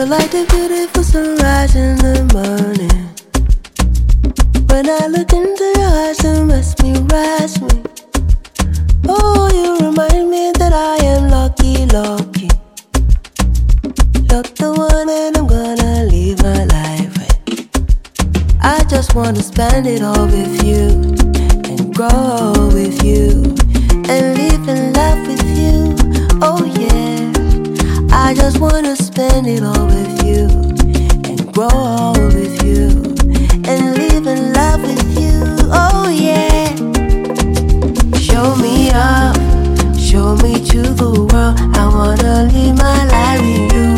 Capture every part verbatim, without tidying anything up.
like the beautiful sunrise in the morning. When I look into your eyes and rest me, rest me. Oh, you remind me that I am lucky, lucky. You're the one and I'm gonna live my life with. I just wanna spend it all with you, and grow with you, and live and laugh with you. Oh yeah, I just wanna spend it all with you, and grow with you, and live and laugh with you. Oh yeah. Show me up, show me to the world. I wanna live my life with you.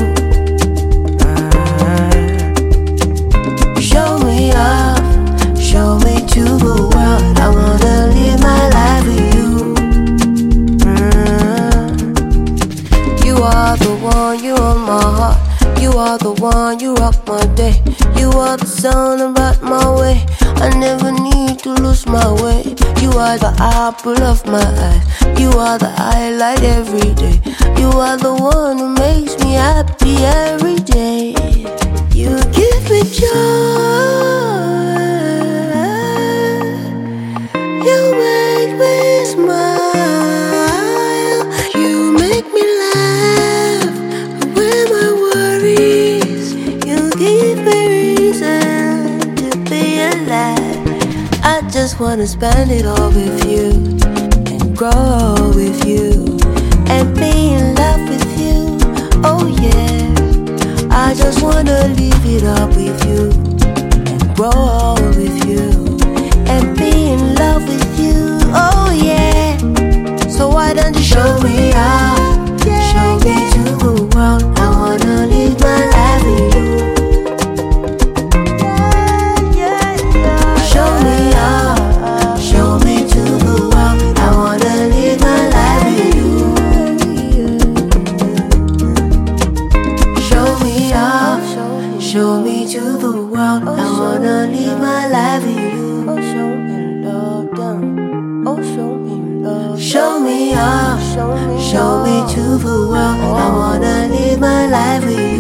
uh, Show me up, show me to the world. I wanna live my life with you. uh, You are the one, you are my heart. You are the one, you rock my day. You are the sun about my way. I never need to lose my way. You are the apple of my eye. You are the highlight every day. You are the one who makes me happy every day. You give me joy. You make me smile. You make me laugh away my worries. You give me reason to be alive. I just wanna spend it all with you, and grow with you, and be in love with you. Oh yeah, I just wanna live it up with you, and grow with you, and be in love with you. Oh yeah. So why don't you show me out, show me to the world. I wanna live my life with you. Show me out, show me to the world. I wanna live my life with you. Show me out, show me to the world. I wanna live my life with you. Oh, show me love, down. Oh, show me love. Show me out, show me to the world. I wanna live my life with you.